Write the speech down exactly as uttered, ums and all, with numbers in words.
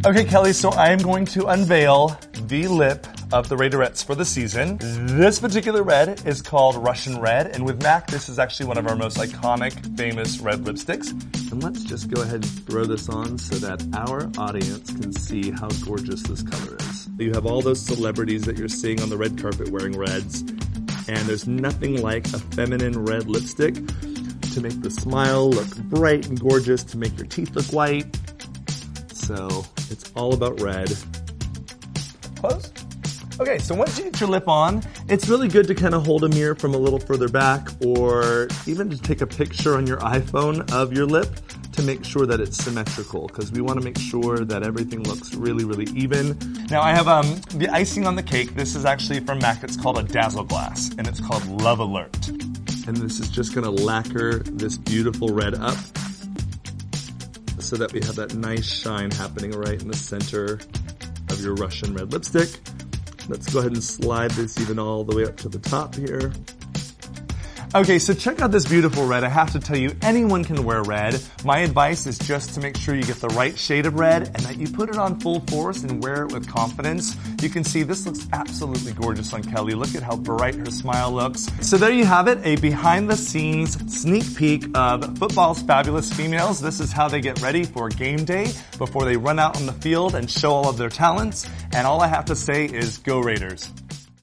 Okay, Kelly, so I am going to unveil the lip of the Raiderettes for the season. This particular red is called Russian Red, and with MAC, this is actually one of our most iconic, famous red lipsticks. And let's just go ahead and throw this on so that our audience can see how gorgeous this color is. You have all those celebrities that you're seeing on the red carpet wearing reds, and there's nothing like a feminine red lipstick to make the smile look bright and gorgeous, to make your teeth look white. So it's all about red. Close. Okay, so once you get your lip on, it's really good to kind of hold a mirror from a little further back, or even to take a picture on your iPhone of your lip to make sure that it's symmetrical, because we want to make sure that everything looks really, really even. Now I have um, the icing on the cake. This is actually from MAC. It's called a Dazzle Glass, and it's called Love Alert. And this is just going to lacquer this beautiful red up, so that we have that nice shine happening right in the center of your Russian red lipstick. Let's go ahead and slide this even all the way up to the top here. Okay, so check out this beautiful red. I have to tell you, anyone can wear red. My advice is just to make sure you get the right shade of red and that you put it on full force and wear it with confidence. You can see this looks absolutely gorgeous on Kelly. Look at how bright her smile looks. So there you have it, a behind-the-scenes sneak peek of football's fabulous females. This is how they get ready for game day before they run out on the field and show all of their talents. And all I have to say is, go Raiders.